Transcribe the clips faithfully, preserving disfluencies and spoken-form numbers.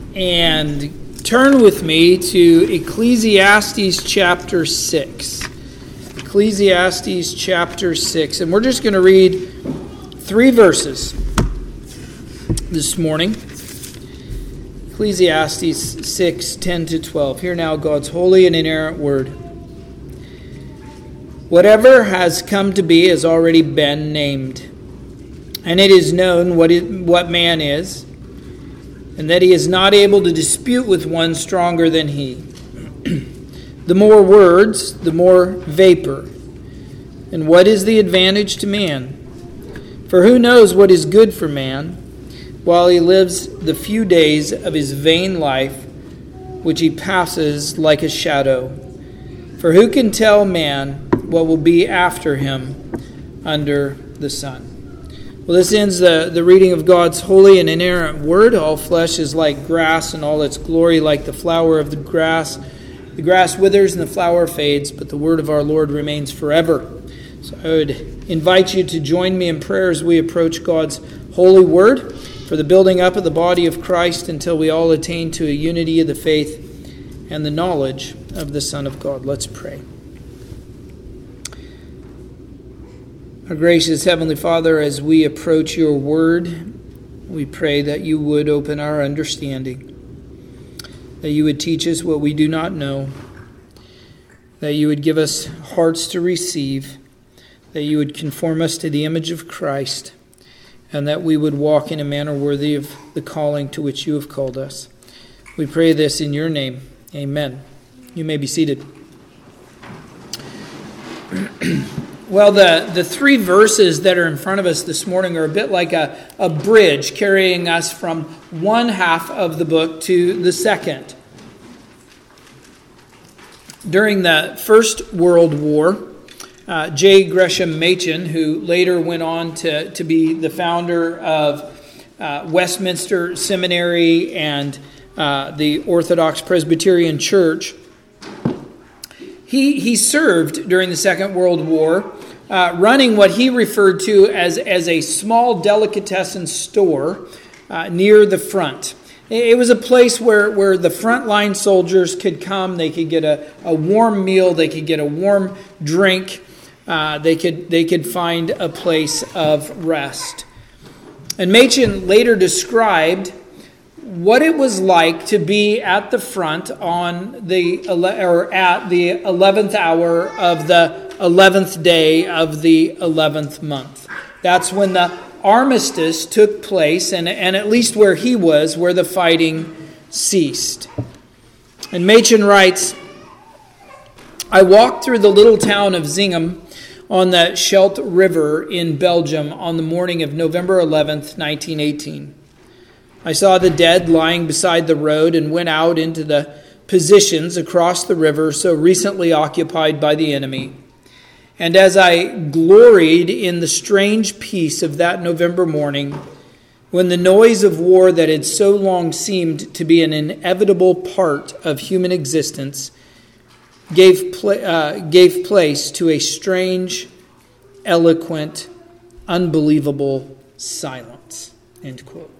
and turn with me to Ecclesiastes chapter six. Ecclesiastes chapter six. And we're just going to read three verses this morning. Ecclesiastes six, ten to twelve. Hear now God's holy and inerrant word. Whatever has come to be has already been named, and it is known what it, what man is, and that he is not able to dispute with one stronger than he. The more words, the more vapor. And what is the advantage to man? For who knows what is good for man, while he lives the few days of his vain life, which he passes like a shadow? For who can tell man what will be after him under the sun? Well, this ends the, the reading of God's holy and inerrant word. All flesh is like grass, and all its glory like the flower of the grass. The grass withers and the flower fades, but the word of our Lord remains forever. So I would invite you to join me in prayer as we approach God's holy word for the building up of the body of Christ until we all attain to a unity of the faith and the knowledge of the Son of God. Let's pray. Our gracious Heavenly Father, as we approach your word, we pray that you would open our understanding, that you would teach us what we do not know, that you would give us hearts to receive, that you would conform us to the image of Christ, and that we would walk in a manner worthy of the calling to which you have called us. We pray this in your name. Amen. You may be seated. Well, the, the three verses that are in front of us this morning are a bit like a, a bridge carrying us from one half of the book to the second. During the First World War, uh, J. Gresham Machen, who later went on to, to be the founder of uh, Westminster Seminary and uh, the Orthodox Presbyterian Church, He he served during the Second World War, uh, running what he referred to as, as a small delicatessen store uh, near the front. It was a place where, where the frontline soldiers could come, they could get a, a warm meal, they could get a warm drink, uh, they could they could find a place of rest. And Machen later described what it was like to be at the front on the or at the eleventh hour of the eleventh day of the eleventh month. That's when the armistice took place, and, and at least where he was, where the fighting ceased. And Machen writes, I walked through the little town of Zingem on the Scheldt River in Belgium on the morning of November eleventh, nineteen eighteen. I saw the dead lying beside the road and went out into the positions across the river so recently occupied by the enemy. And as I gloried in the strange peace of that November morning, when the noise of war that had so long seemed to be an inevitable part of human existence gave, pla- uh, gave place to a strange, eloquent, unbelievable silence. End quote.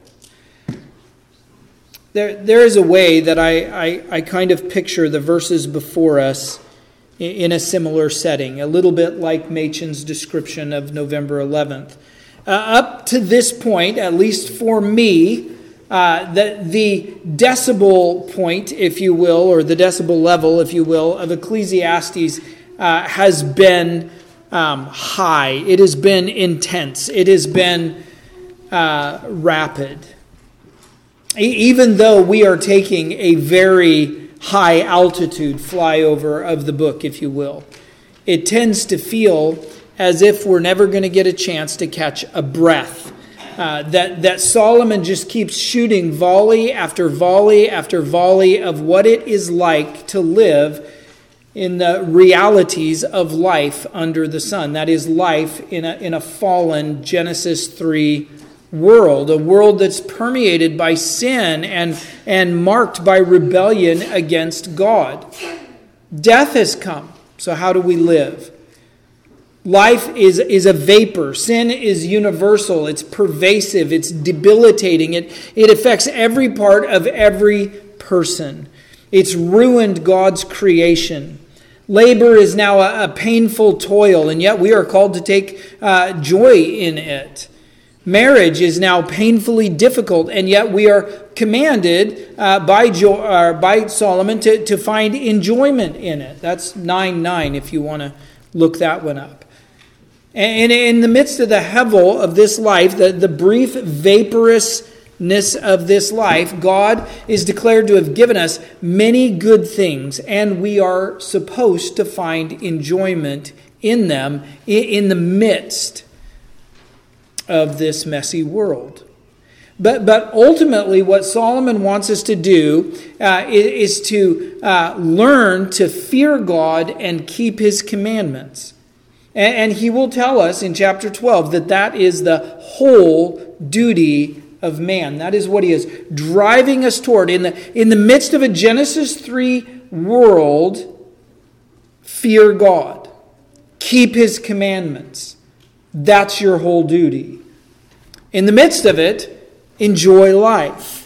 There, there is a way that I, I, I kind of picture the verses before us in, in a similar setting, a little bit like Machen's description of November eleventh. Uh, up to this point, at least for me, uh, the, the decibel point, if you will, or the decibel level, if you will, of Ecclesiastes uh, has been um, high. It has been intense. It has been uh, rapid. Even though we are taking a very high altitude flyover of the book, if you will, it tends to feel as if we're never going to get a chance to catch a breath. Uh, that, that Solomon just keeps shooting volley after volley after volley of what it is like to live in the realities of life under the sun. That is life in a, in a fallen Genesis three world, a world that's permeated by sin and, and marked by rebellion against God. Death has come, so how do we live? Life is, is a vapor. Sin is universal. It's pervasive. It's debilitating. It, it affects every part of every person. It's ruined God's creation. Labor is now a, a painful toil, and yet we are called to take uh, joy in it. Marriage is now painfully difficult, and yet we are commanded uh, by, jo- uh, by Solomon to, to find enjoyment in it. That's nine nine if you want to look that one up. And in the midst of the hevel of this life, the, the brief vaporousness of this life, God is declared to have given us many good things, and we are supposed to find enjoyment in them in the midst of this messy world. But but ultimately, what Solomon wants us to do uh, is, is to uh, learn to fear God and keep His commandments. And, and he will tell us in chapter twelve that that is the whole duty of man. That is what he is driving us toward. In the, in the midst of a Genesis three world, fear God. Keep His commandments. That's your whole duty. In the midst of it, enjoy life.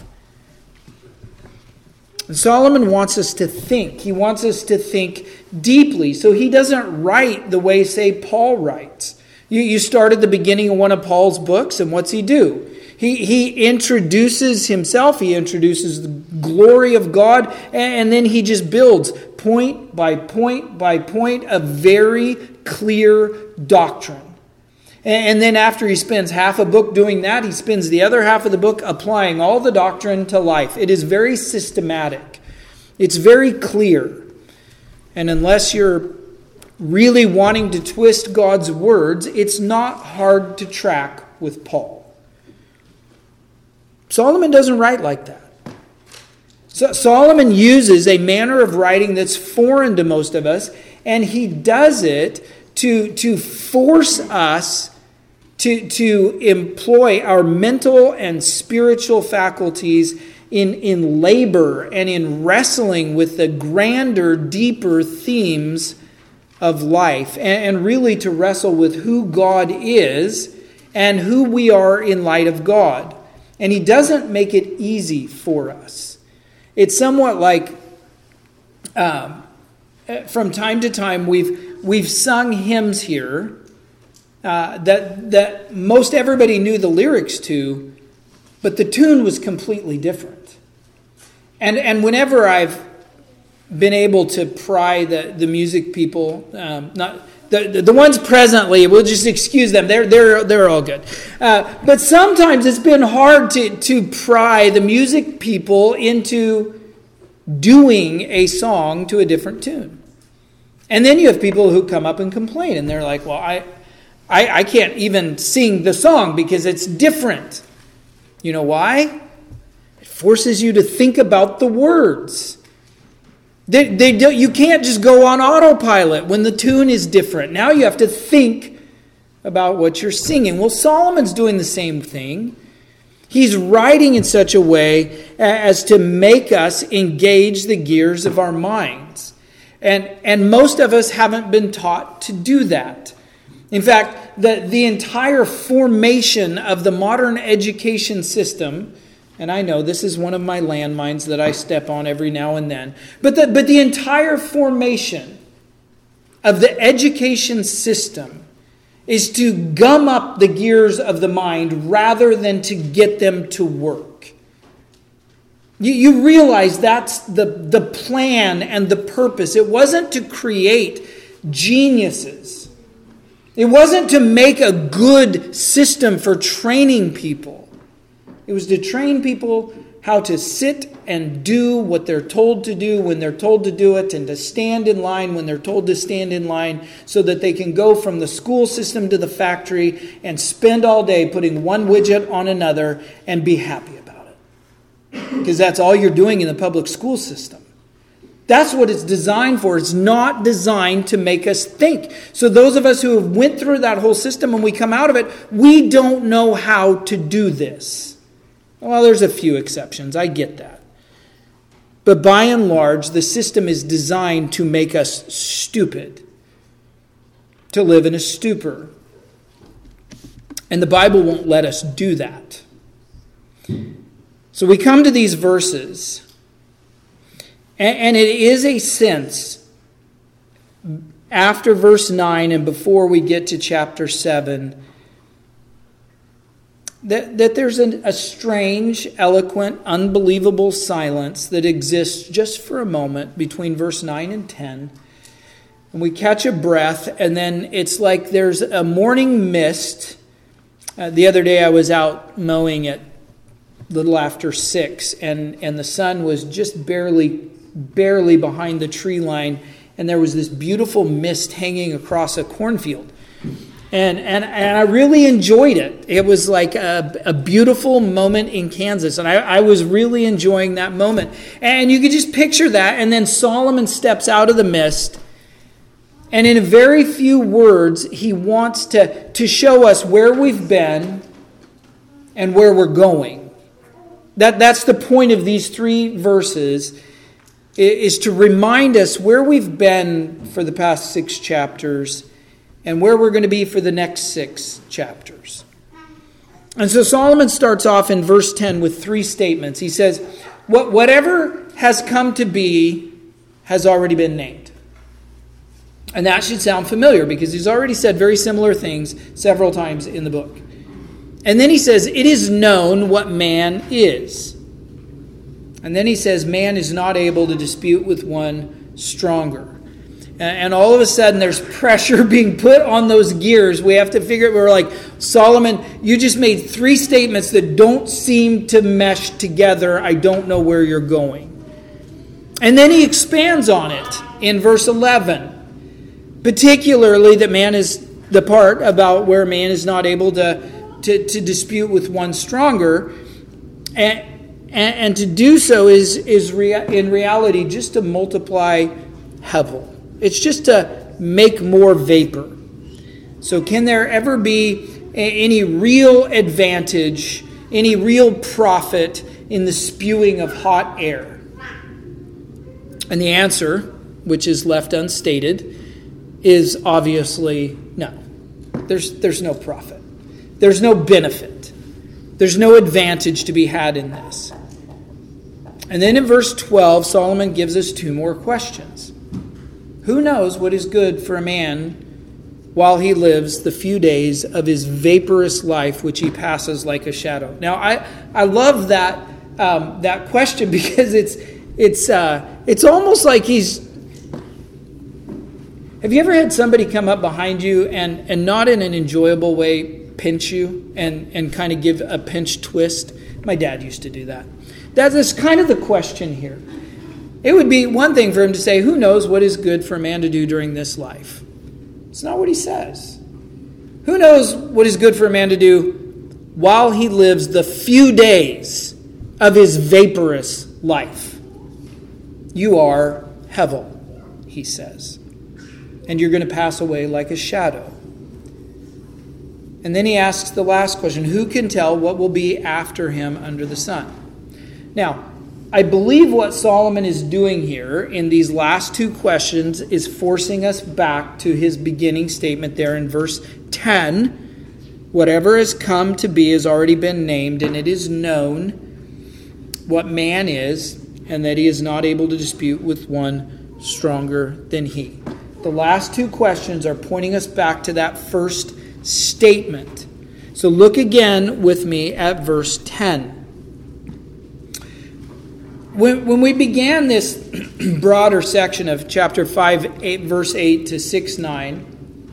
And Solomon wants us to think. He wants us to think deeply. So he doesn't write the way, say, Paul writes. You, you start at the beginning of one of Paul's books, and what's he do? He, he introduces himself. He introduces the glory of God, and, and then he just builds point by point by point a very clear doctrine. And then after he spends half a book doing that, he spends the other half of the book applying all the doctrine to life. It is very systematic. It's very clear. And unless you're really wanting to twist God's words, it's not hard to track with Paul. Solomon doesn't write like that. So Solomon uses a manner of writing that's foreign to most of us, and he does it to, to force us To, to employ our mental and spiritual faculties in, in labor and in wrestling with the grander, deeper themes of life, and, and really to wrestle with who God is and who we are in light of God. And he doesn't make it easy for us. It's somewhat like um, from time to time we've we've sung hymns here Uh, that that most everybody knew the lyrics to, but the tune was completely different. And and whenever I've been able to pry the, the music people, um, not the, the the ones presently, we'll just excuse them. They're they're they're all good. Uh, but sometimes it's been hard to to pry the music people into doing a song to a different tune. And then you have people who come up and complain, and they're like, "Well, I." I, I can't even sing the song because it's different." You know why? It forces you to think about the words. They, they do, you can't just go on autopilot when the tune is different. Now you have to think about what you're singing. Well, Solomon's doing the same thing. He's writing in such a way as to make us engage the gears of our minds. And, and most of us haven't been taught to do that. In fact, the, the entire formation of the modern education system, and I know this is one of my landmines that I step on every now and then, but the, but the entire formation of the education system is to gum up the gears of the mind rather than to get them to work. You, you realize that's the, the plan and the purpose. It wasn't to create geniuses. It wasn't to make a good system for training people. It was to train people how to sit and do what they're told to do when they're told to do it, and to stand in line when they're told to stand in line, so that they can go from the school system to the factory and spend all day putting one widget on another and be happy about it. Because that's all you're doing in the public school system. That's what it's designed for. It's not designed to make us think. So those of us who have went through that whole system and we come out of it, we don't know how to do this. Well, there's a few exceptions. I get that. But by and large, the system is designed to make us stupid. to live in a stupor. And the Bible won't let us do that. So we come to these verses, and it is a sense, after verse nine and before we get to chapter seven, that, that there's an, a strange, eloquent, unbelievable silence that exists just for a moment between verse nine and ten. And we catch a breath, and then it's like there's a morning mist. Uh, the other day I was out mowing at little after six, and, and the sun was just barely, barely behind the tree line, and there was this beautiful mist hanging across a cornfield. And, and and I really enjoyed it. It was like a, a beautiful moment in Kansas, and I, I was really enjoying that moment. And you could just picture that, and then Solomon steps out of the mist, and in a very few words, he wants to, to show us where we've been and where we're going. That, that's the point of these three verses, is to remind us where we've been for the past six chapters and where we're going to be for the next six chapters. And so Solomon starts off in verse ten with three statements. He says, "What whatever has come to be has already been named." And that should sound familiar because he's already said very similar things several times in the book. And then he says, "It is known what man is." And then he says, "Man is not able to dispute with one stronger." And all of a sudden there's pressure being put on those gears. We have to figure it. We're like, Solomon, you just made three statements that don't seem to mesh together. I don't know where you're going. And then he expands on it in verse eleven. Particularly that man is the part about where man is not able to, to, to dispute with one stronger. And, and, and to do so is, is rea- in reality just to multiply hevel. It's just to make more vapor. So can there ever be any real advantage, any real profit in the spewing of hot air? And the answer, which is left unstated, is obviously no. There's, there's no profit. There's no benefit. There's no advantage to be had in this. And then in verse twelve, Solomon gives us two more questions. Who knows what is good for a man while he lives the few days of his vaporous life, which he passes like a shadow? Now, I, I love that um, that question because it's it's uh, it's almost like he's. Have you ever had somebody come up behind you and, and not in an enjoyable way pinch you and, and kind of give a pinch twist? My dad used to do that. That is kind of the question here. It would be one thing for him to say, who knows what is good for a man to do during this life? It's not what he says. Who knows what is good for a man to do while he lives the few days of his vaporous life? You are hevel, he says. And you're going to pass away like a shadow. And then he asks the last question, who can tell what will be after him under the sun? Now, I believe what Solomon is doing here in these last two questions is forcing us back to his beginning statement there in verse ten. Whatever has come to be has already been named, and it is known what man is, and that he is not able to dispute with one stronger than he. The last two questions are pointing us back to that first statement. So look again with me at verse ten. When, when we began this broader section of chapter five, eight, verse eight to six, nine,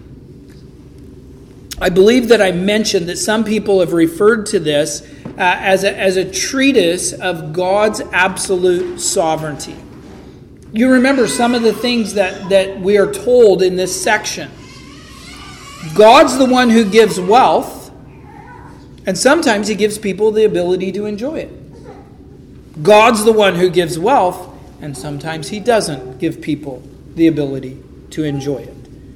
I believe that I mentioned that some people have referred to this uh, as, a, as a treatise of God's absolute sovereignty. You remember some of the things that, that we are told in this section. God's the one who gives wealth, and sometimes he gives people the ability to enjoy it. God's the one who gives wealth, and sometimes he doesn't give people the ability to enjoy it.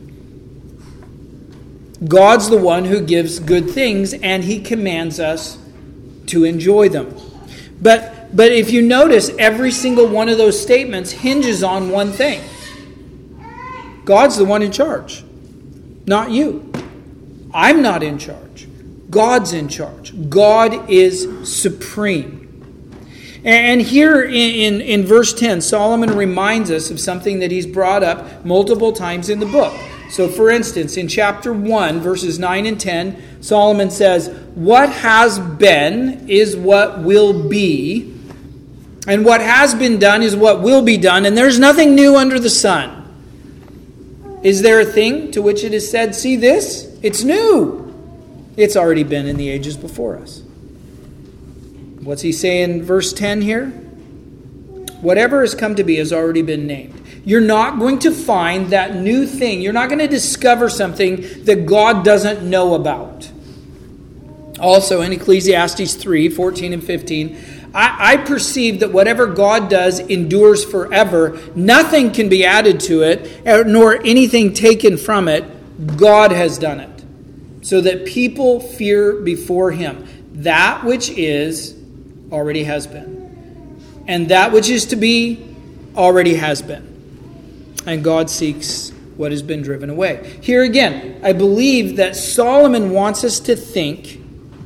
God's the one who gives good things, and he commands us to enjoy them. But, but if you notice, every single one of those statements hinges on one thing. God's the one in charge. not you. I'm not in charge. God's in charge. God is supreme. And here in, in, in verse ten, Solomon reminds us of something that he's brought up multiple times in the book. So for instance, in chapter one, verses nine and ten, Solomon says, "What has been is what will be, and what has been done is what will be done, and there's nothing new under the sun. Is there a thing to which it is said, 'See this? It's new'? It's already been in the ages before us." What's he say in verse ten here? Whatever has come to be has already been named. You're not going to find that new thing. You're not going to discover something that God doesn't know about. Also in Ecclesiastes three, fourteen and fifteen, I, I perceive that whatever God does endures forever. Nothing can be added to it, nor anything taken from it. God has done it, so that people fear before him. That which is already has been, and that which is to be already has been. And God seeks what has been driven away. Here again, I believe that Solomon wants us to think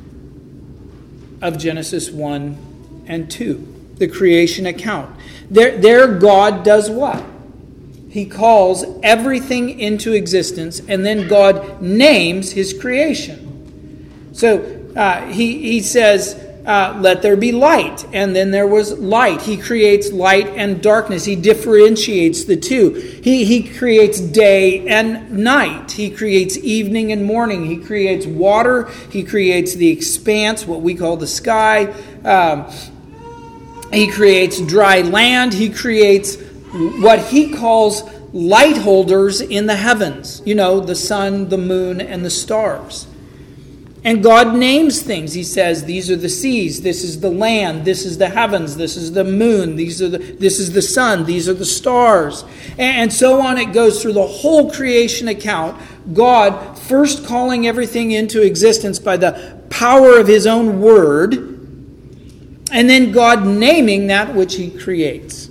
of Genesis one and two, the creation account. There, there God does what? He calls everything into existence, and then God names his creation. So uh, he, he says, Uh, let there be light. And then there was light. He creates light and darkness. He differentiates the two. He, he creates day and night. He creates evening and morning. He creates water. He creates the expanse, what we call the sky. Um, he creates dry land. He creates what he calls light holders in the heavens. You know, the sun, the moon, and the stars. And God names things. He says, these are the seas, this is the land, this is the heavens, this is the moon, these are the, this is the sun, these are the stars. And so on it goes through the whole creation account. God first calling everything into existence by the power of his own word, and then God naming that which he creates.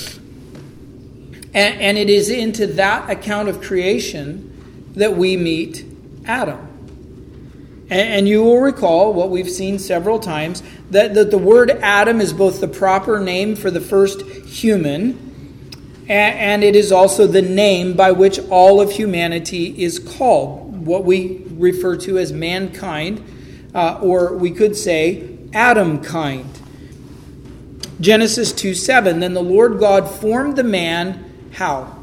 And, and it is into that account of creation that we meet Adam. And you will recall what we've seen several times, that, that the word Adam is both the proper name for the first human, and, and it is also the name by which all of humanity is called, what we refer to as mankind, uh, or we could say Adamkind. Genesis two seven, then the Lord God formed the man, how?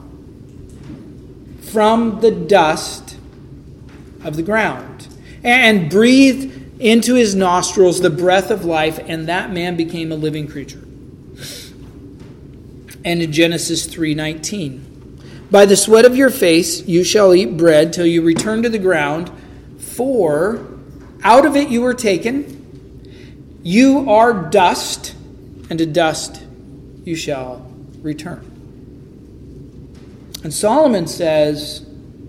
From the dust of the ground, and breathed into his nostrils the breath of life, and that man became a living creature. And in Genesis three nineteen, by the sweat of your face you shall eat bread till you return to the ground, for out of it you were taken. You are dust, and to dust you shall return. And Solomon says,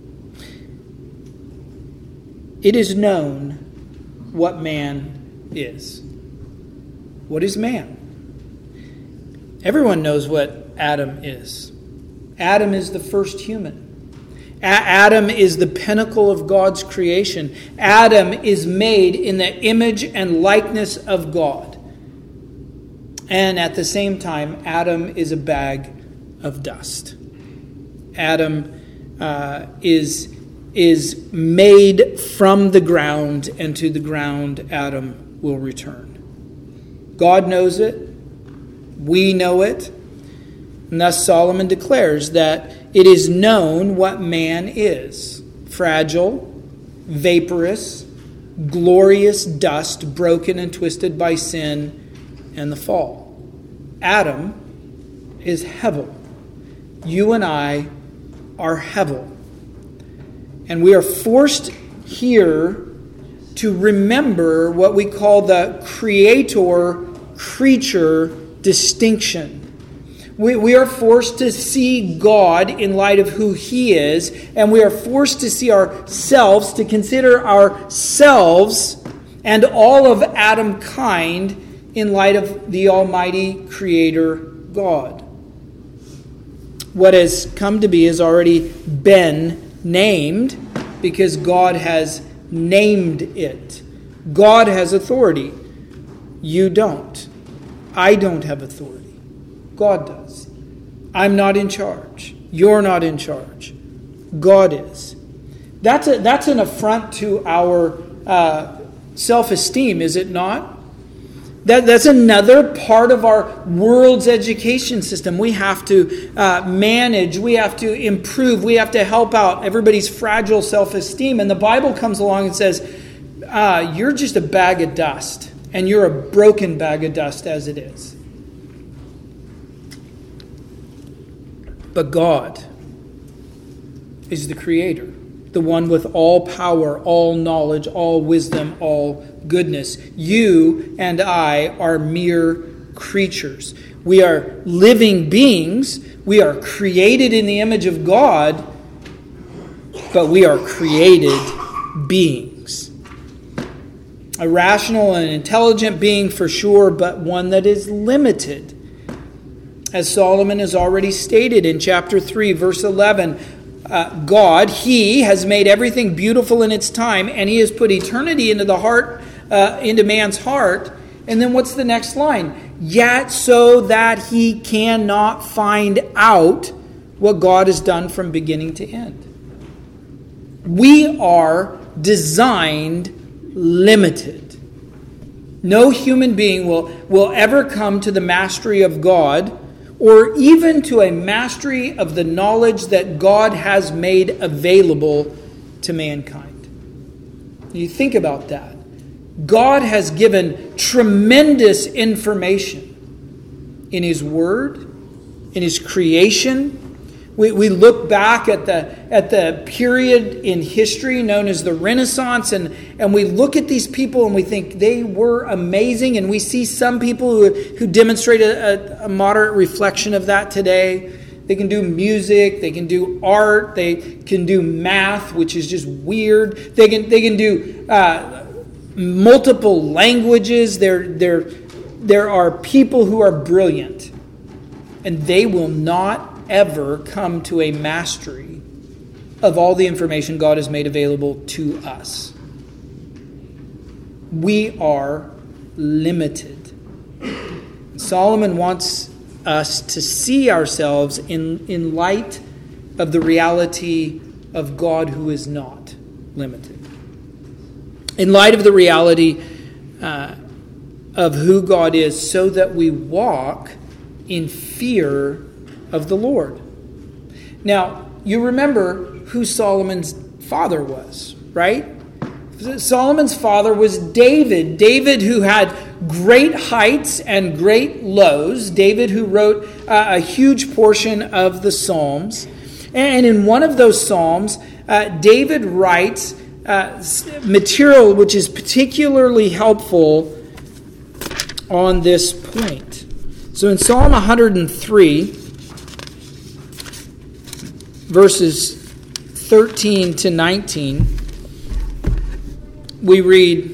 it is known what man is. What is man? Everyone knows what Adam is. Adam is the first human. A- Adam is the pinnacle of God's creation. Adam is made in the image and likeness of God. And at the same time, Adam is a bag of dust. Adam uh, is is made from the ground, and to the ground Adam will return. God knows it. We know it. And thus Solomon declares that it is known what man is. Fragile, vaporous, glorious dust, broken and twisted by sin and the fall. Adam is Hevel. You and I are Hevel. And we are forced here to remember what we call the creator-creature distinction. We, we are forced to see God in light of who he is, and we are forced to see ourselves, to consider ourselves and all of Adam kind in light of the Almighty Creator God. What has come to be has already been named, because God has named it. God has authority. You don't. I don't have authority. God does. I'm not in charge. You're not in charge. God is. That's a, that's an affront to our uh, self-esteem, is it not? That, that's another part of our world's education system. We have to uh, manage. We have to improve. We have to help out everybody's fragile self-esteem. And the Bible comes along and says, uh, you're just a bag of dust. And you're a broken bag of dust as it is. But God is the Creator, the one with all power, all knowledge, all wisdom, all goodness. You and I are mere creatures. We are living beings. We are created in the image of God, but we are created beings. A rational and intelligent being for sure, but one that is limited. As Solomon has already stated in chapter three, verse eleven, uh, God, He has made everything beautiful in its time, and He has put eternity into the heart, uh, into man's heart. And then what's the next line? Yet so that he cannot find out what God has done from beginning to end. We are designed limited. No human being will, will ever come to the mastery of God, or even to a mastery of the knowledge that God has made available to mankind. You think about that. God has given tremendous information in His Word, in His creation. We, we look back at the at the period in history known as the Renaissance, and, and we look at these people and we think they were amazing, and we see some people who, who demonstrate a, a moderate reflection of that today. They can do music, they can do art, they can do math, which is just weird. They can they can do uh, multiple languages. There there there are people who are brilliant, and they will not ever come to a mastery of all the information God has made available to us. We are limited. Solomon wants us to see ourselves in, in light of the reality of God who is not limited. In light of the reality uh, of who God is, so that we walk in fear of the Lord. Now, you remember who Solomon's father was, right? Solomon's father was David. David who had great heights and great lows. David who wrote uh, a huge portion of the Psalms. And in one of those Psalms, uh, David writes uh, material which is particularly helpful on this point. So in Psalm one hundred three, verses thirteen to nineteen, we read,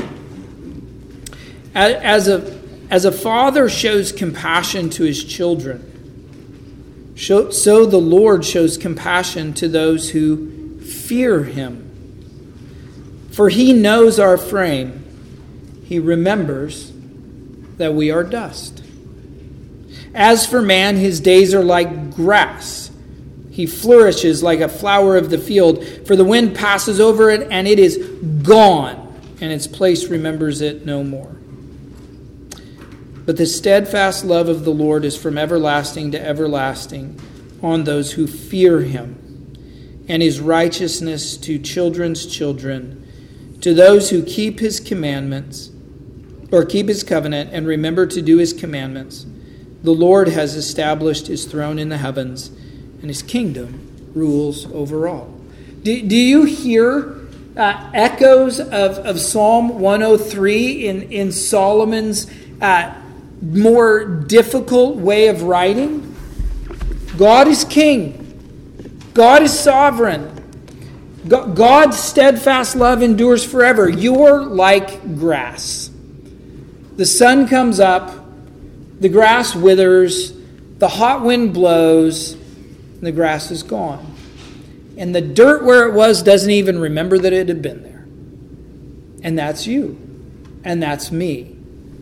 as a, as a father shows compassion to his children, so the Lord shows compassion to those who fear Him. For He knows our frame. He remembers that we are dust. As for man, his days are like grass. He flourishes like a flower of the field, for the wind passes over it, and it is gone, and its place remembers it no more. But the steadfast love of the Lord is from everlasting to everlasting on those who fear Him, and His righteousness to children's children, to those who keep His commandments, or keep His covenant, and remember to do His commandments. The Lord has established His throne in the heavens, and His kingdom rules over all. Do, do you hear uh, echoes of, of Psalm one oh three in, in Solomon's uh, more difficult way of writing? God is king. God is sovereign. God's steadfast love endures forever. You're like grass. The sun comes up, the grass withers, the hot wind blows, and the grass is gone. And the dirt where it was doesn't even remember that it had been there. And that's you. And that's me.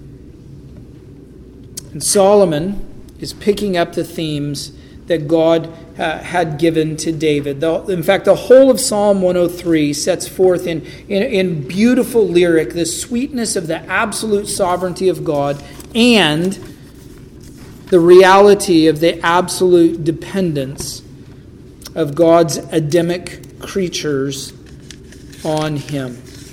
And Solomon is picking up the themes that God uh, had given to David. The, in fact, the whole of Psalm one oh three sets forth in, in, in beautiful lyric the sweetness of the absolute sovereignty of God and the reality of the absolute dependence of God's Adamic creatures on Him.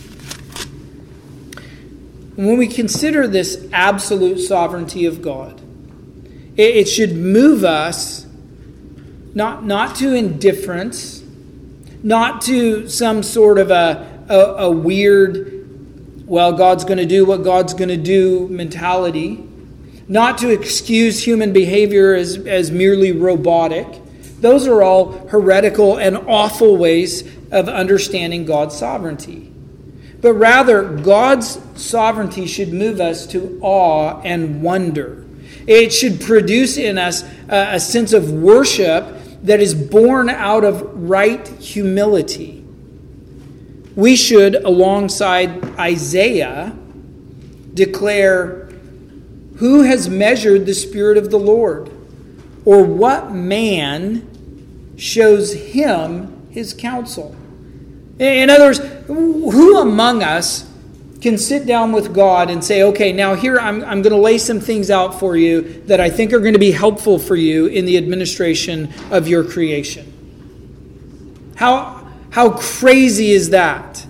When we consider this absolute sovereignty of God, it, it should move us not, not to indifference, not to some sort of a, a, a weird, well, God's going to do what God's going to do mentality, not to excuse human behavior as, as merely robotic. Those are all heretical and awful ways of understanding God's sovereignty. But rather, God's sovereignty should move us to awe and wonder. It should produce in us a, a sense of worship that is born out of right humility. We should, alongside Isaiah, declare, "Who has measured the Spirit of the Lord? Or what man shows him his counsel?" In other words, who among us can sit down with God and say, okay, now here I'm, I'm going to lay some things out for you that I think are going to be helpful for you in the administration of your creation? How, how crazy is that?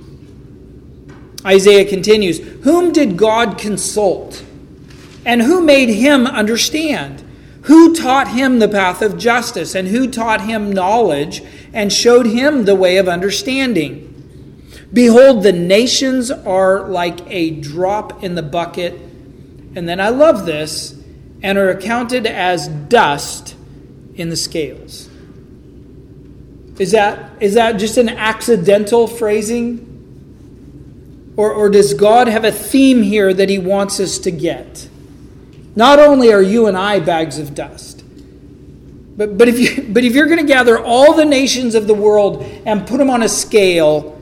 Isaiah continues, "Whom did God consult? And who made him understand? Who taught him the path of justice? And who taught him knowledge and showed him the way of understanding? Behold, the nations are like a drop in the bucket." And then I love this, "and are accounted as dust in the scales." Is that, is that just an accidental phrasing? Or, or does God have a theme here that He wants us to get? Not only are you and I bags of dust, but, but, if, you, but if you're going to gather all the nations of the world and put them on a scale,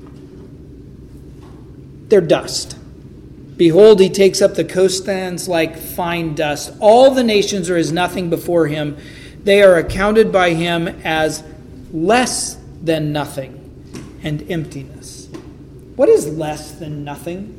they're dust. "Behold, He takes up the coastlands like fine dust. All the nations are as nothing before Him. They are accounted by Him as less than nothing and emptiness." What is less than nothing?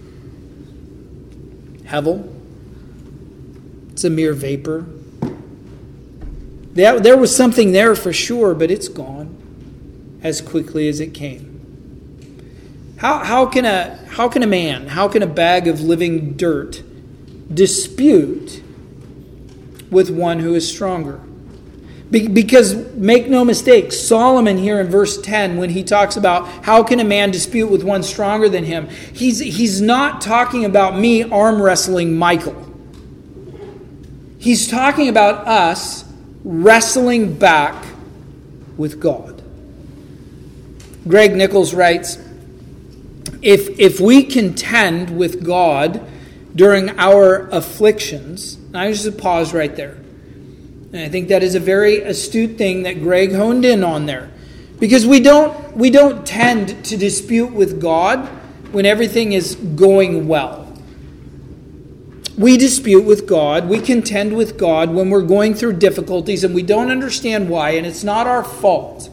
Hevel. It's a mere vapor. There, there was something there for sure, but it's gone as quickly as it came. How, how can a how can a man, how can a bag of living dirt dispute with one who is stronger? Be, because make no mistake, Solomon here in verse ten, when he talks about how can a man dispute with one stronger than him, he's he's not talking about me arm wrestling Michael. He's talking about us wrestling back with God. Greg Nichols writes, If, if we contend with God during our afflictions, and I just pause right there. And I think that is a very astute thing that Greg honed in on there. Because we don't, we don't tend to dispute with God when everything is going well. We dispute with God, we contend with God when we're going through difficulties and we don't understand why, and it's not our fault.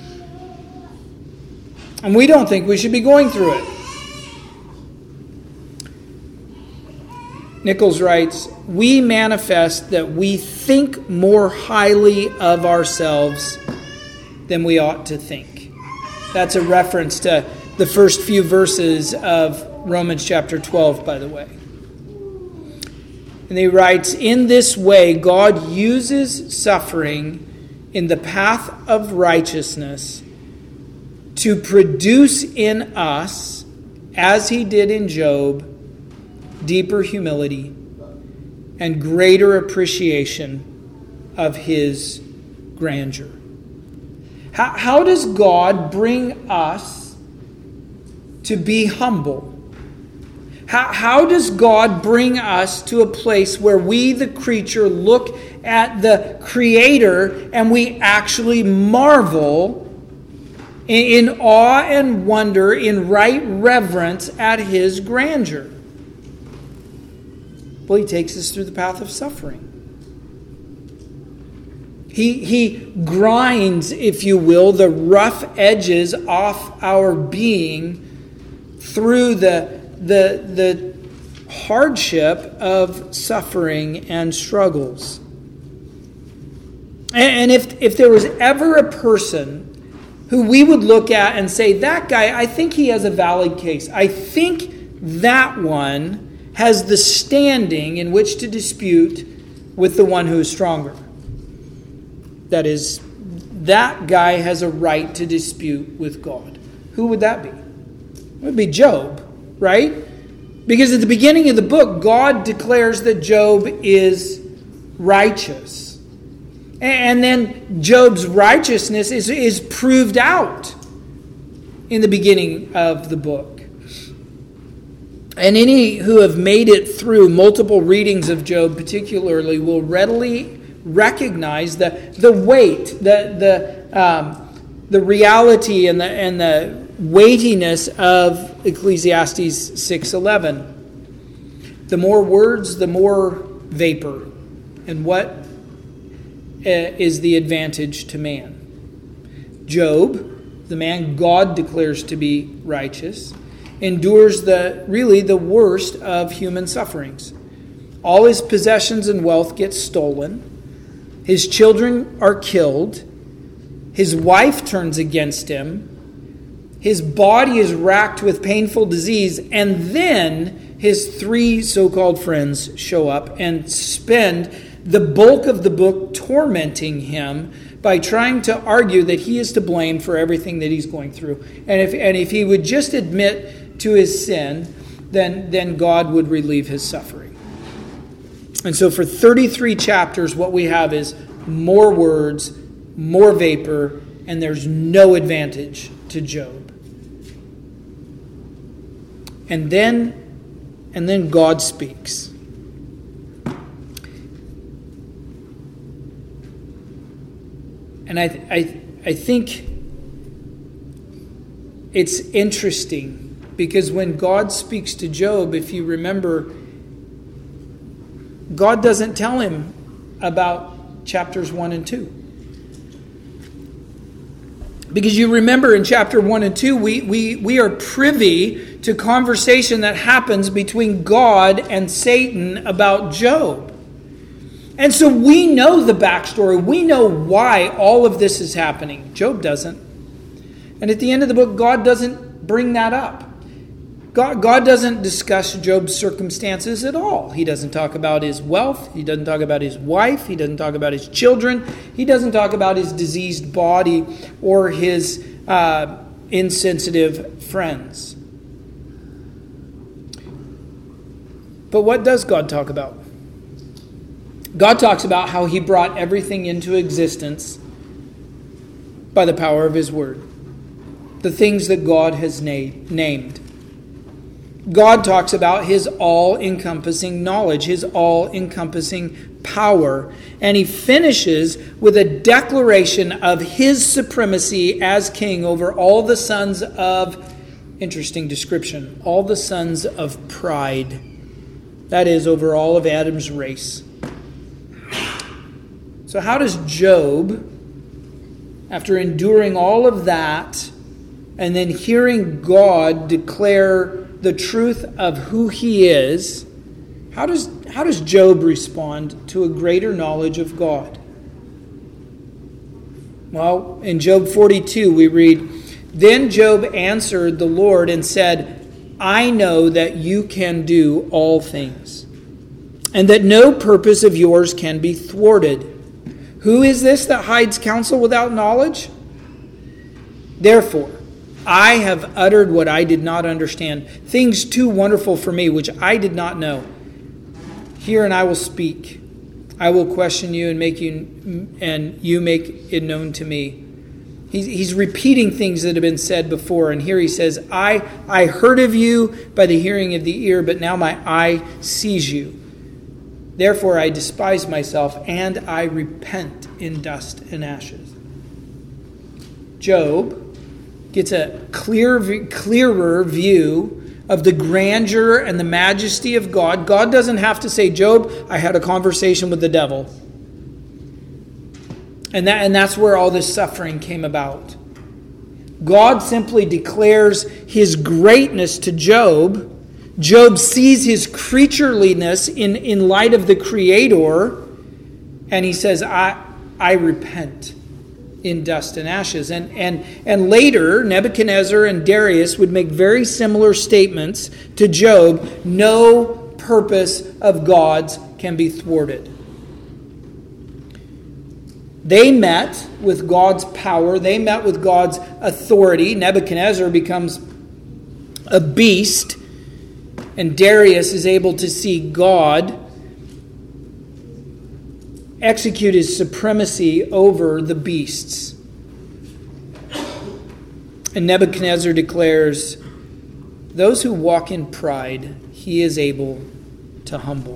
And we don't think we should be going through it. Nichols writes, "We manifest that we think more highly of ourselves than we ought to think." That's a reference to the first few verses of Romans chapter twelve, by the way. And he writes, "In this way, God uses suffering in the path of righteousness to produce in us, as He did in Job, deeper humility and greater appreciation of His grandeur." How, how does God bring us to be humble? How, how does God bring us to a place where we, the creature, look at the Creator and we actually marvel in, in awe and wonder, in right reverence at His grandeur? Well, He takes us through the path of suffering. He, he grinds, if you will, the rough edges off our being through the, the, the hardship of suffering and struggles. And, and if, if there was ever a person who we would look at and say, that guy, I think he has a valid case. I think that one has the standing in which to dispute with the one who is stronger. That is, that guy has a right to dispute with God. Who would that be? It would be Job, right? Because at the beginning of the book, God declares that Job is righteous. And then Job's righteousness is, is proved out in the beginning of the book. And any who have made it through multiple readings of Job particularly will readily recognize the, the weight, the the um, the reality and the and the weightiness of Ecclesiastes six eleven. The more words, the more vapor. And what uh, is the advantage to man? Job, the man God declares to be righteous, endures the really the worst of human sufferings. All his possessions and wealth get stolen. His children are killed. His wife turns against him. His body is racked with painful disease. And then his three so-called friends show up and spend the bulk of the book tormenting him by trying to argue that he is to blame for everything that he's going through. And if and if he would just admit to his sin, then, then God would relieve his suffering. And so for thirty-three chapters, what we have is more words, more vapor, and there's no advantage to Job. And then, and then God speaks. And I, I, I think it's interesting because when God speaks to Job, if you remember, God doesn't tell him about chapters one and two. Because you remember in chapter one and two, we, we, we are privy to conversation that happens between God and Satan about Job. And so we know the backstory. We know why all of this is happening. Job doesn't. And at the end of the book, God doesn't bring that up. God, God doesn't discuss Job's circumstances at all. He doesn't talk about his wealth. He doesn't talk about his wife. He doesn't talk about his children. He doesn't talk about his diseased body or his uh, insensitive friends. But what does God talk about? God talks about how He brought everything into existence by the power of His Word. The things that God has na- named. God talks about His all-encompassing knowledge, His all-encompassing power. And He finishes with a declaration of His supremacy as king over all the sons of, interesting description, all the sons of pride. That is, over all of Adam's race. So how does Job, after enduring all of that, and then hearing God declare the truth of who He is, how does how does Job respond to a greater knowledge of God? Well, in Job forty-two we read, "Then Job answered the Lord and said, I know that you can do all things, and that no purpose of yours can be thwarted. Who is this that hides counsel without knowledge? Therefore, I have uttered what I did not understand, things too wonderful for me, which I did not know. Hear and I will speak. I will question you and make you and you make it known to me. He's, he's repeating things that have been said before. And here he says, I, I heard of you by the hearing of the ear, but now my eye sees you. Therefore I despise myself, and I repent in dust and ashes. Job gets a clear, clearer view of the grandeur and the majesty of God. God doesn't have to say, Job, I had a conversation with the devil. And that and that's where all this suffering came about. God simply declares his greatness to Job. Job sees his creatureliness in, in light of the Creator. And he says, I, I repent in dust and ashes. And, and, and later, Nebuchadnezzar and Darius would make very similar statements to Job. No purpose of God's can be thwarted. They met with God's power. They met with God's authority. Nebuchadnezzar becomes a beast, and Darius is able to see God execute his supremacy over the beasts. And Nebuchadnezzar declares, those who walk in pride, he is able to humble.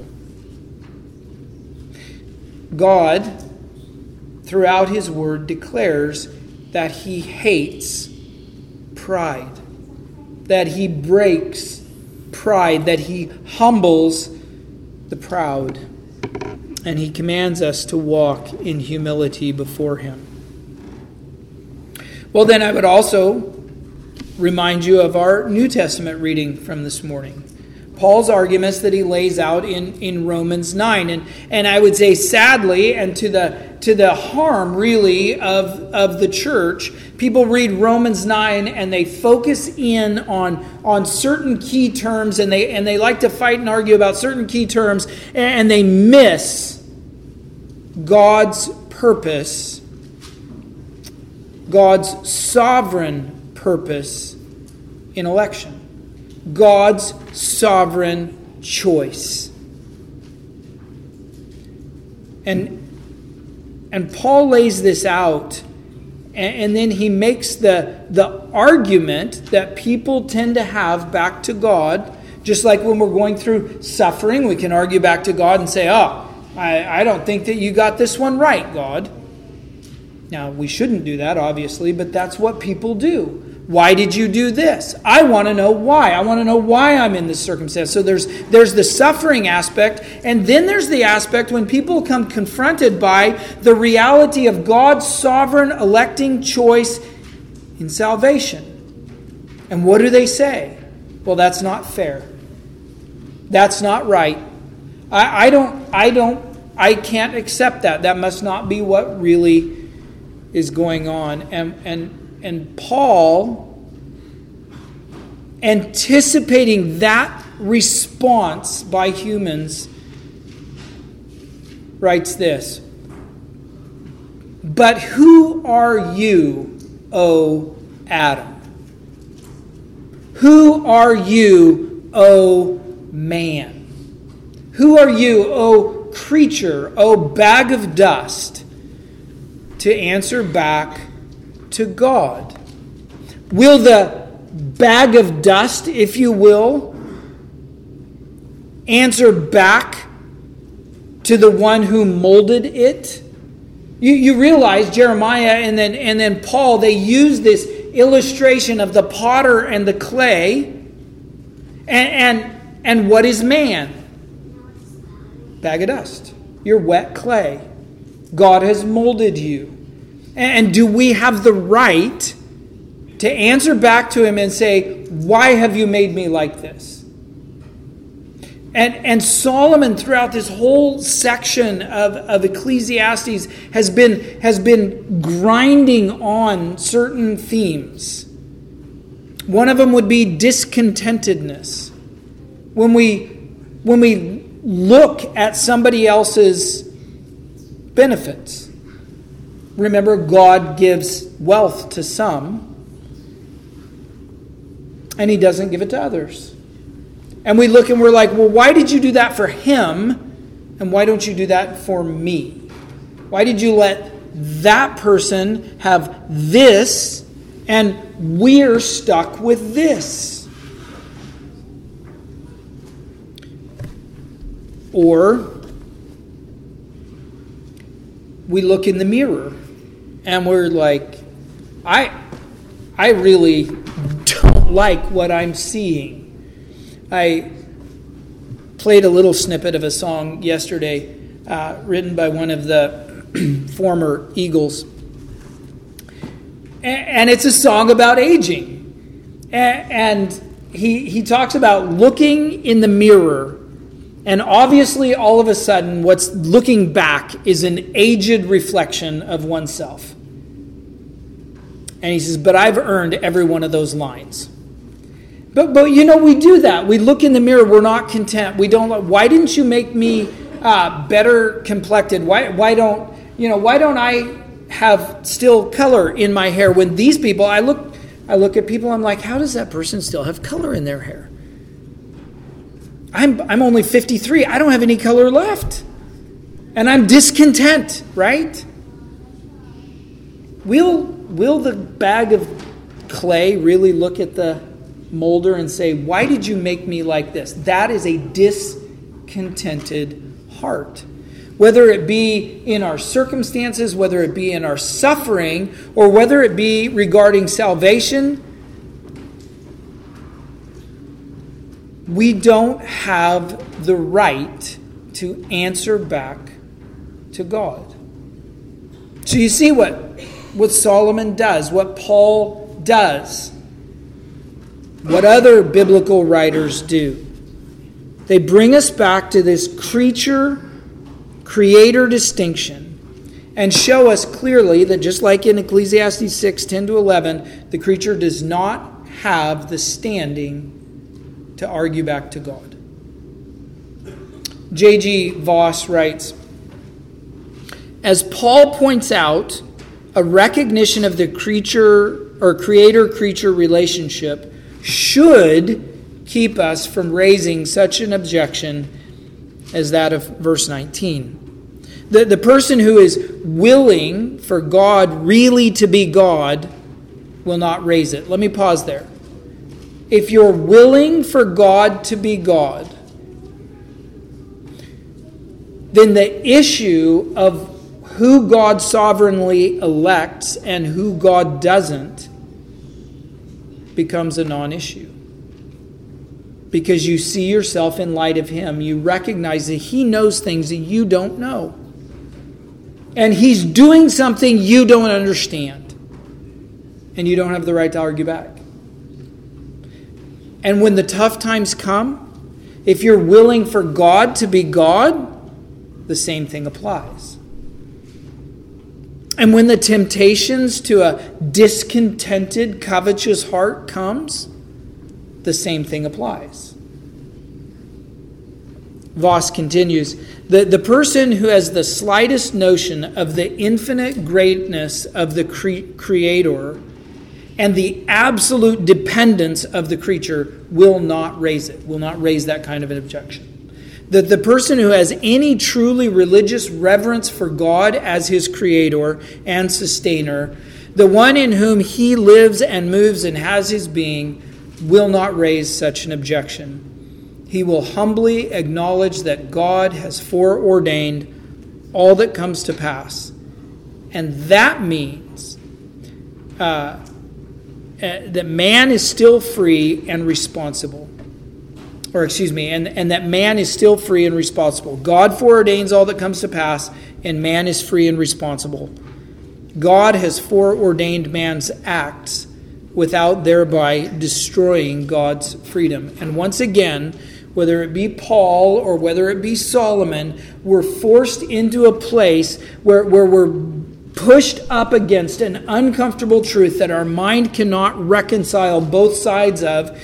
God, throughout his word, declares that he hates pride, that he breaks pride, that he humbles the proud, and he commands us to walk in humility before him. Well, then I would also remind you of our New Testament reading from this morning. Paul's arguments that he lays out in, in Romans nine. And, and I would say sadly, and to the to the harm really of, of the church, people read Romans nine and they focus in on, on certain key terms, and they and they like to fight and argue about certain key terms, and, and they miss God's purpose, God's sovereign purpose in election. God's sovereign choice. And, and Paul lays this out, and, and then he makes the, the argument that people tend to have back to God. Just like when we're going through suffering, we can argue back to God and say, oh, I, I don't think that you got this one right, God. Now, we shouldn't do that, obviously, but that's what people do. Why did you do this? I want to know why. I want to know why I'm in this circumstance. So there's there's the suffering aspect, and then there's the aspect when people come confronted by the reality of God's sovereign electing choice in salvation. And what do they say? Well, that's not fair. That's not right. I, I don't I don't I can't accept that. That must not be what really is going on. And and And Paul, anticipating that response by humans, writes this: But who are you, O Adam? Who are you, O man? Who are you, O creature, O bag of dust, to answer back to God? Will the bag of dust, if you will, answer back to the one who molded it? You, you realize Jeremiah and then and then Paul, they use this illustration of the potter and the clay. And and, and what is man? Bag of dust. You're wet clay. God has molded you. And do we have the right to answer back to him and say, why have you made me like this? And, and Solomon, throughout this whole section of, of Ecclesiastes, has been, has been grinding on certain themes. One of them would be discontentedness. When we, when we look at somebody else's benefits. Remember, God gives wealth to some, and he doesn't give it to others. And we look and we're like, well, why did you do that for him, and why don't you do that for me? Why did you let that person have this, and we're stuck with this. Or we look in the mirror and we're like, I, I really don't like what I'm seeing. I played a little snippet of a song yesterday uh, written by one of the former Eagles. And it's a song about aging. And he he talks about looking in the mirror. And obviously, all of a sudden, what's looking back is an aged reflection of oneself. And he says, but I've earned every one of those lines. But, but you know, we do that. We look in the mirror. We're not content. We don't. Why didn't you make me uh, better complected? Why, why don't, you know, why don't I have still color in my hair when these people, I look, I look at people, I'm like, how does that person still have color in their hair? I'm I'm only fifty-three. I don't have any color left. And I'm discontent, right? Will will the bag of clay really look at the molder and say, why did you make me like this? That is a discontented heart. Whether it be in our circumstances, whether it be in our suffering, or whether it be regarding salvation, we don't have the right to answer back to God. So you see what, what Solomon does, what Paul does, what other biblical writers do. They bring us back to this creature-creator distinction and show us clearly that just like in Ecclesiastes six, ten to eleven, the creature does not have the standing to argue back to God. J G Voss writes, as Paul points out, a recognition of the creature or creator-creature relationship should keep us from raising such an objection as that of verse nineteen. The, the person who is willing for God really to be God will not raise it. Let me pause there. If you're willing for God to be God, then the issue of who God sovereignly elects and who God doesn't becomes a non-issue. Because you see yourself in light of Him. You recognize that He knows things that you don't know. And He's doing something you don't understand. And you don't have the right to argue back. And when the tough times come, if you're willing for God to be God, the same thing applies. And when the temptations to a discontented, covetous heart comes, the same thing applies. Voss continues, the, the person who has the slightest notion of the infinite greatness of the cre- Creator and the absolute dependence of the creature will not raise it, will not raise that kind of an objection. That the person who has any truly religious reverence for God as his Creator and Sustainer, the one in whom he lives and moves and has his being, will not raise such an objection. He will humbly acknowledge that God has foreordained all that comes to pass. And that means uh, that man is still free and responsible. Or excuse me, and, and that man is still free and responsible. God foreordains all that comes to pass, and man is free and responsible. God has foreordained man's acts without thereby destroying God's freedom. And once again, whether it be Paul or whether it be Solomon, we're forced into a place where, where we're pushed up against an uncomfortable truth that our mind cannot reconcile both sides of.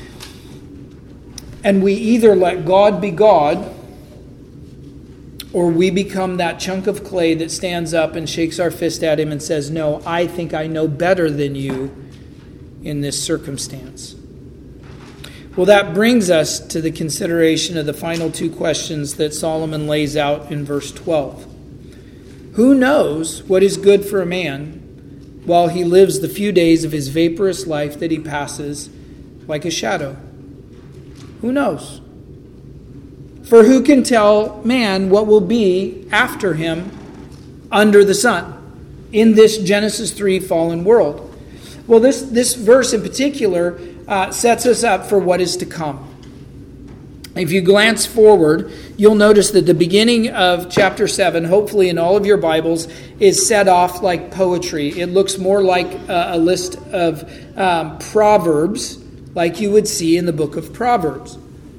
And we either let God be God, or we become that chunk of clay that stands up and shakes our fist at Him and says, no, I think I know better than you in this circumstance. Well, that brings us to the consideration of the final two questions that Solomon lays out in verse twelve. Who knows what is good for a man while he lives the few days of his vaporous life that he passes like a shadow? Who knows? For who can tell man what will be after him under the sun in this Genesis three fallen world? Well, this, this verse in particular uh, sets us up for what is to come. If you glance forward, you'll notice that the beginning of chapter seven, hopefully in all of your Bibles, is set off like poetry. It looks more like a, a list of um, proverbs, like you would see in the book of Proverbs.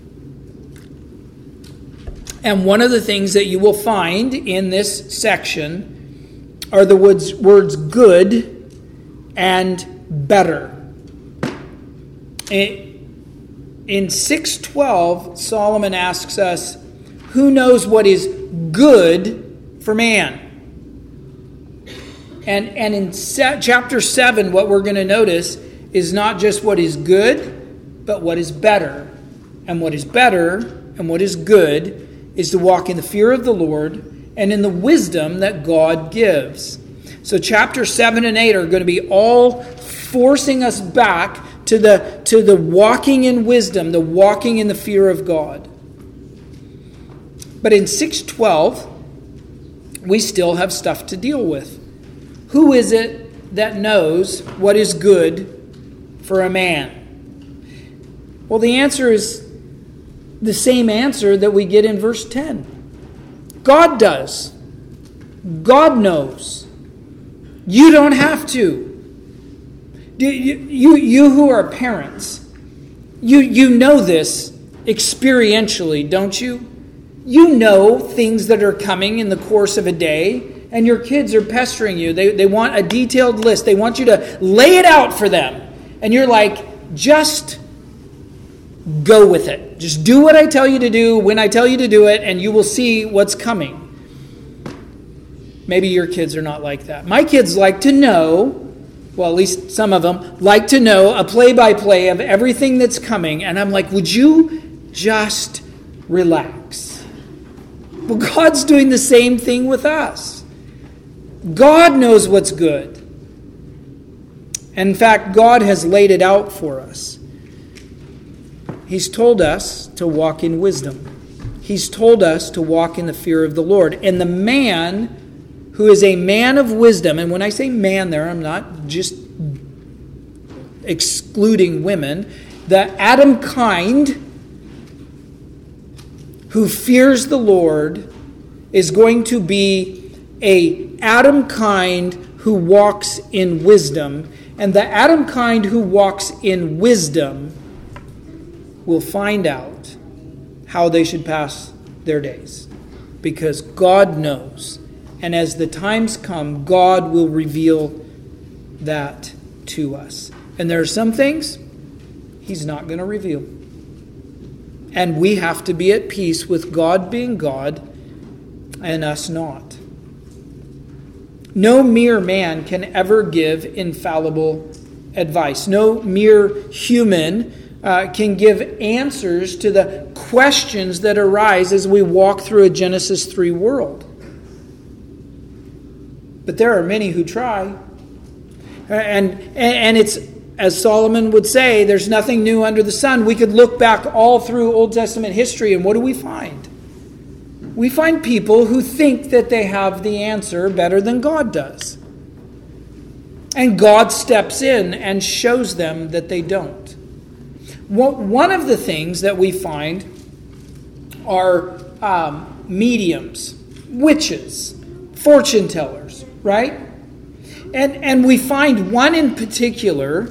And one of the things that you will find in this section are the words, words good and better. In six twelve, Solomon asks us, who knows what is good for man? And, and in se- chapter seven, what we're going to notice is not just what is good, but what is better. And what is better and what is good is to walk in the fear of the Lord and in the wisdom that God gives. So chapter seven and eight are going to be all forcing us back to the, to the walking in wisdom, the walking in the fear of God. But in six twelve, we still have stuff to deal with. Who is it that knows what is good for a man? Well, the answer is the same answer that we get in verse ten. God does. God knows. You don't have to. You, you, you who are parents, you, you know this experientially, don't you? You know things that are coming in the course of a day, and your kids are pestering you. They, they want a detailed list. They want you to lay it out for them. And you're like, just go with it. Just do what I tell you to do when I tell you to do it, and you will see what's coming. Maybe your kids are not like that. My kids like to know, well, at least some of them, like to know a play-by-play of everything that's coming. And I'm like, would you just relax? Well, God's doing the same thing with us. God knows what's good. And in fact, God has laid it out for us. He's told us to walk in wisdom. He's told us to walk in the fear of the Lord. And the man who is a man of wisdom, and when I say man there, I'm not just excluding women, the Adam kind who fears the Lord is going to be a Adam kind who walks in wisdom. And the Adam kind who walks in wisdom will find out how they should pass their days. Because God knows. And as the times come, God will reveal that to us. And there are some things He's not going to reveal. And we have to be at peace with God being God and us not. No mere man can ever give infallible advice. No mere human uh, can give answers to the questions that arise as we walk through a Genesis three world. But there are many who try. And, and it's, as Solomon would say, there's nothing new under the sun. We could look back all through Old Testament history, and what do we find? We find people who think that they have the answer better than God does. And God steps in and shows them that they don't. One of the things that we find are um, mediums, witches, fortune tellers, right? And and we find one in particular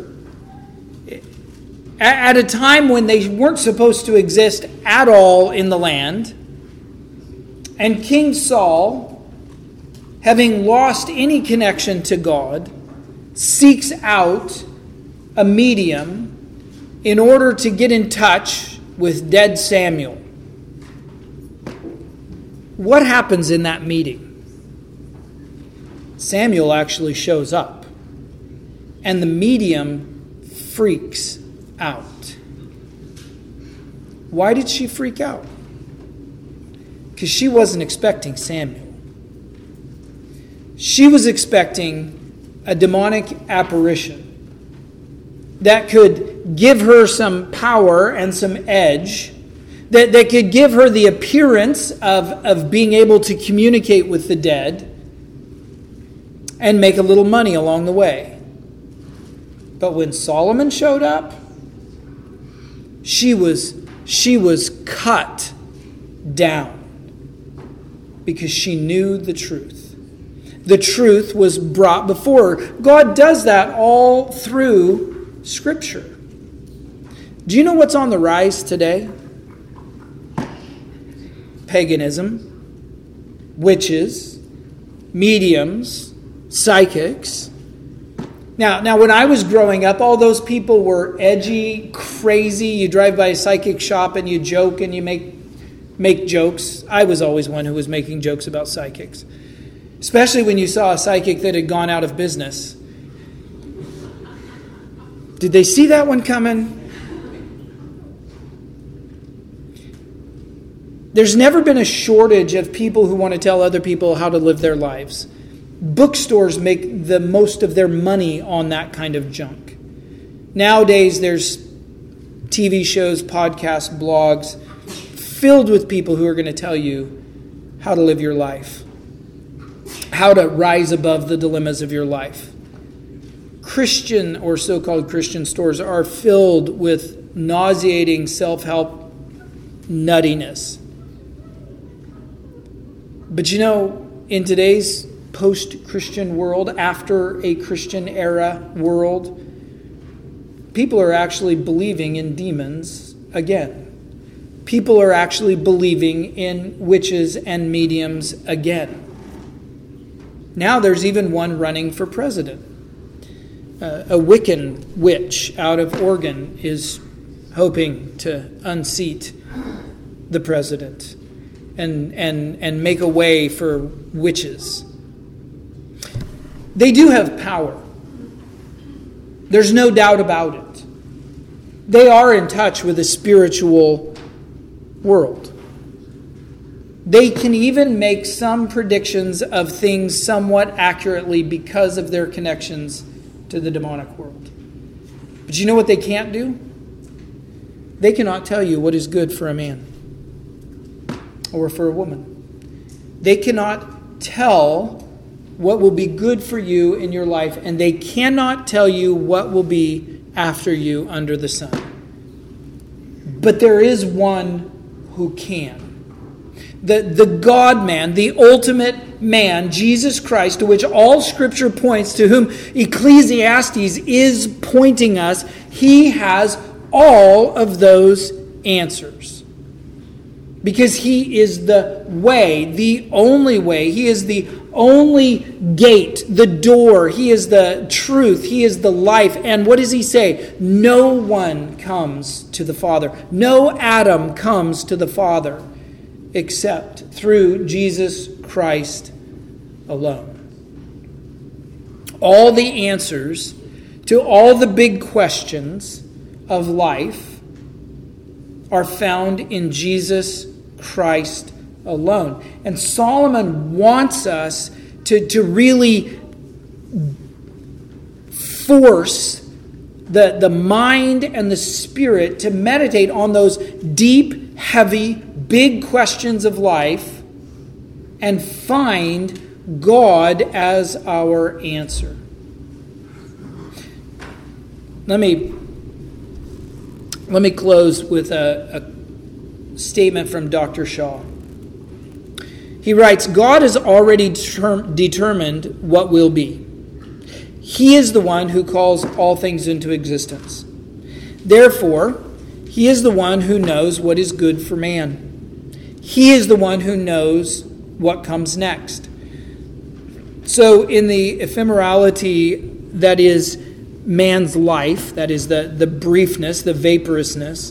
at a time when they weren't supposed to exist at all in the land. And King Saul, having lost any connection to God, seeks out a medium in order to get in touch with dead Samuel. What happens in that meeting? Samuel actually shows up, and the medium freaks out. Why did she freak out? Because she wasn't expecting Samuel. She was expecting a demonic apparition that could give her some power and some edge, that, that could give her the appearance of, of being able to communicate with the dead and make a little money along the way. But when Solomon showed up, she was, she was cut down because she knew the truth. The truth was brought before her. God does that all through Scripture. Do you know what's on the rise today? Paganism, witches, mediums, psychics. Now, now, when I was growing up, all those people were edgy, crazy. You drive by a psychic shop and you joke and you make make jokes. I was always one who was making jokes about psychics. Especially when you saw a psychic that had gone out of business. Did they see that one coming? There's never been a shortage of people who want to tell other people how to live their lives. Bookstores make the most of their money on that kind of junk. Nowadays, there's T V shows, podcasts, blogs filled with people who are going to tell you how to live your life, how to rise above the dilemmas of your life. Christian or so-called Christian stores are filled with nauseating self-help nuttiness. But you know, in today's post-Christian world, after a Christian era world, people are actually believing in demons again. People are actually believing in witches and mediums again. Now there's even one running for president. Uh, a Wiccan witch out of Oregon is hoping to unseat the president and, and, and make a way for witches. They do have power. There's no doubt about it. They are in touch with the spiritual world. They can even make some predictions of things somewhat accurately because of their connections to the demonic world. But you know what they can't do? They cannot tell you what is good for a man or for a woman. They cannot tell what will be good for you in your life, and they cannot tell you what will be after you under the sun. But there is one who can. The, the God-man, the ultimate man, Jesus Christ, to which all Scripture points, to whom Ecclesiastes is pointing us, he has all of those answers. Because he is the way, the only way. He is the only gate, the door. He is the truth. He is the life. And what does he say? No one comes to the Father. No Adam comes to the Father except through Jesus Christ alone. All the answers to all the big questions of life are found in Jesus Christ alone. And Solomon wants us to, to really force the, the mind and the spirit to meditate on those deep, heavy, big questions of life and find God as our answer. Let me, let me close with a, a statement from Doctor Shaw. He writes, God has already term, determined what will be. He is the one who calls all things into existence. Therefore, he is the one who knows what is good for man. He is the one who knows what comes next. So in the ephemerality that is man's life, that is the, the briefness, the vaporousness,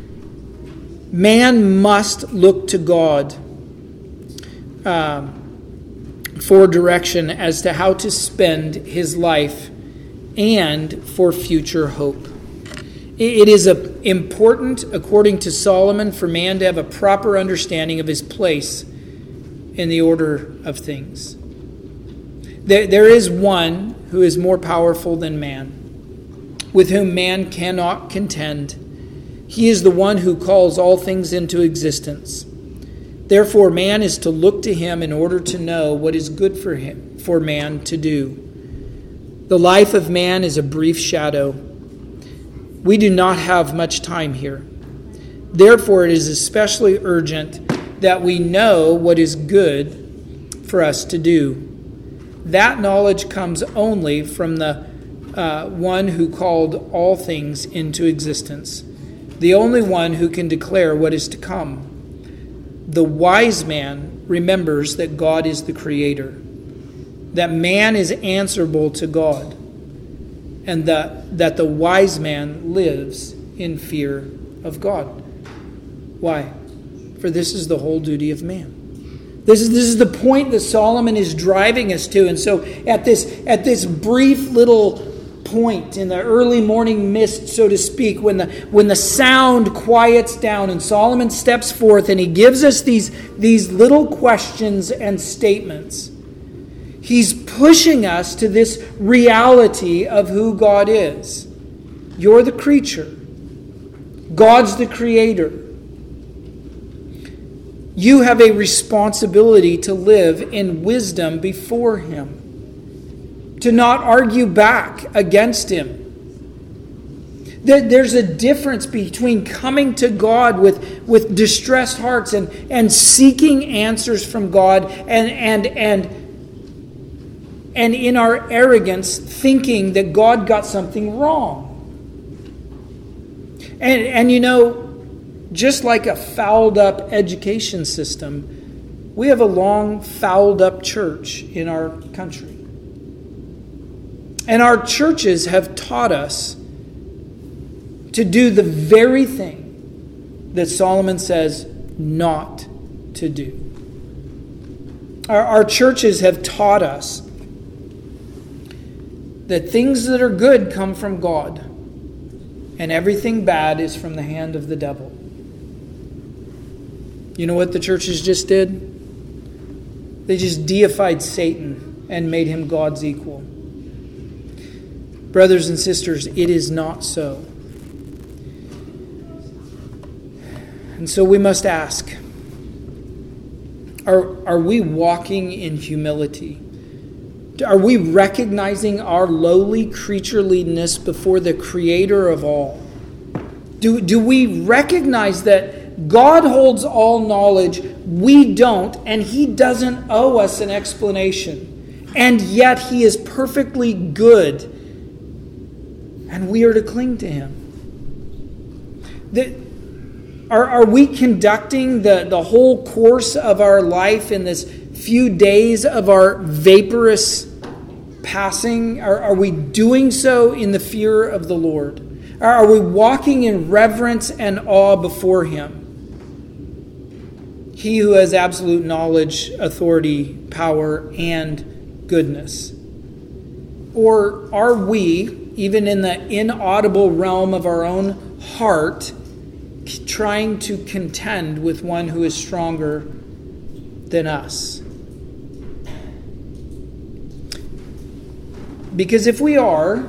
man must look to God uh, for direction as to how to spend his life and for future hope. It is a, important, according to Solomon, for man to have a proper understanding of his place in the order of things. There, there is one who is more powerful than man, with whom man cannot contend. He is the one who calls all things into existence. Therefore, man is to look to him in order to know what is good for him, for man to do. The life of man is a brief shadow. We do not have much time here. Therefore, it is especially urgent that we know what is good for us to do. That knowledge comes only from the uh, one who called all things into existence, the only one who can declare what is to come. The wise man remembers that God is the creator, that man is answerable to God, and that, that the wise man lives in fear of God. Why? For this is the whole duty of man. This is, this is the point that Solomon is driving us to. And so at this, at this brief little point in the early morning mist, so to speak, when the, when the sound quiets down and Solomon steps forth and he gives us these, these little questions and statements, he's pushing us to this reality of who God is. You're the creature. God's the creator. You have a responsibility to live in wisdom before him, to not argue back against him. There's a difference between coming to God with, with distressed hearts and, and seeking answers from God and, and, and, and in our arrogance thinking that God got something wrong. And, and you know, just like a fouled up education system, we have a long fouled up church in our country. And our churches have taught us to do the very thing that Solomon says not to do. Our, our churches have taught us that things that are good come from God, and everything bad is from the hand of the devil. You know what the churches just did? They just deified Satan and made him God's equal. Brothers and sisters, it is not so. And so we must ask, are, are we walking in humility? Are we recognizing our lowly creatureliness before the Creator of all? Do, do we recognize that God holds all knowledge, we don't, and He doesn't owe us an explanation. And yet He is perfectly good, and we are to cling to Him. The, are, are we conducting the, the whole course of our life in this few days of our vaporous passing? Are, are we doing so in the fear of the Lord? Are we walking in reverence and awe before Him? He who has absolute knowledge, authority, power, and goodness. Or are we, even in the inaudible realm of our own heart, trying to contend with one who is stronger than us? Because if we are,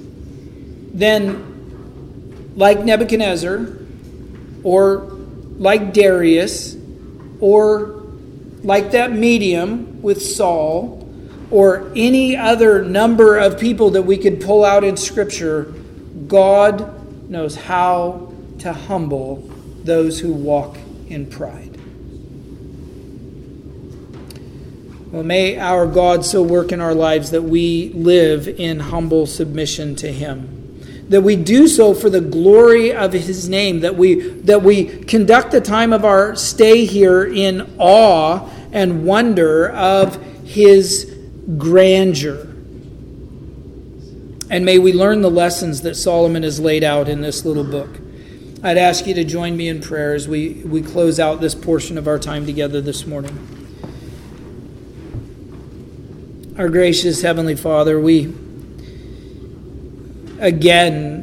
then like Nebuchadnezzar, or like Darius, or like that medium with Saul, or any other number of people that we could pull out in Scripture, God knows how to humble those who walk in pride. Well, may our God so work in our lives that we live in humble submission to Him. That we do so for the glory of His name. That we, that we conduct the time of our stay here in awe and wonder of His grandeur. And may we learn the lessons that Solomon has laid out in this little book. I'd ask you to join me in prayer as we, we close out this portion of our time together this morning. Our gracious Heavenly Father, we again,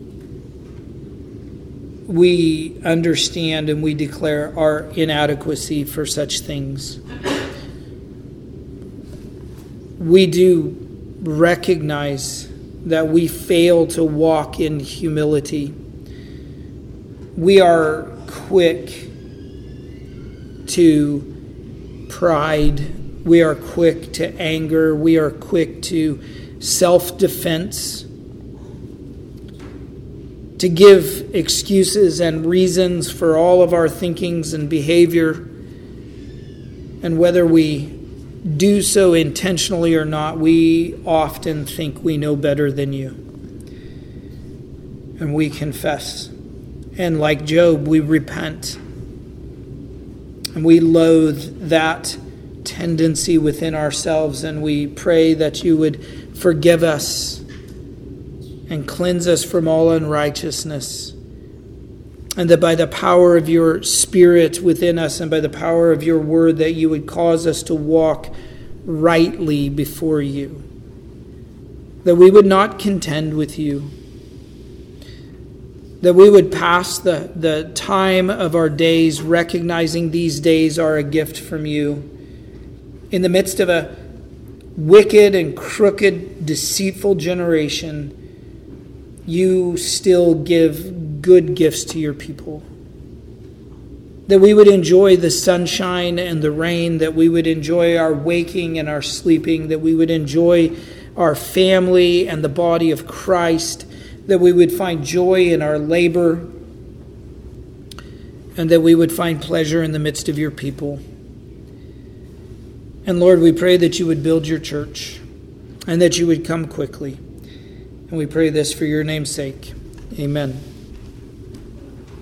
we understand and we declare our inadequacy for such things. we do recognize that we fail to walk in humility. We are quick to pride. We are quick to anger. We are quick to self-defense, to give excuses and reasons for all of our thinkings and behavior. And whether we do so intentionally or not, we often think we know better than you. And we confess. And like Job, we repent. And we loathe that tendency within ourselves, and we pray that you would forgive us and cleanse us from all unrighteousness, and that by the power of your Spirit within us and by the power of your word, that you would cause us to walk rightly before you, that we would not contend with you, that we would pass the, the time of our days recognizing these days are a gift from you. In the midst of a wicked and crooked, deceitful generation, you still give good gifts to your people. That we would enjoy the sunshine and the rain, that we would enjoy our waking and our sleeping, that we would enjoy our family and the body of Christ, that we would find joy in our labor, and that we would find pleasure in the midst of your people. And Lord, we pray that you would build your church and that you would come quickly. And we pray this for your name's sake. Amen.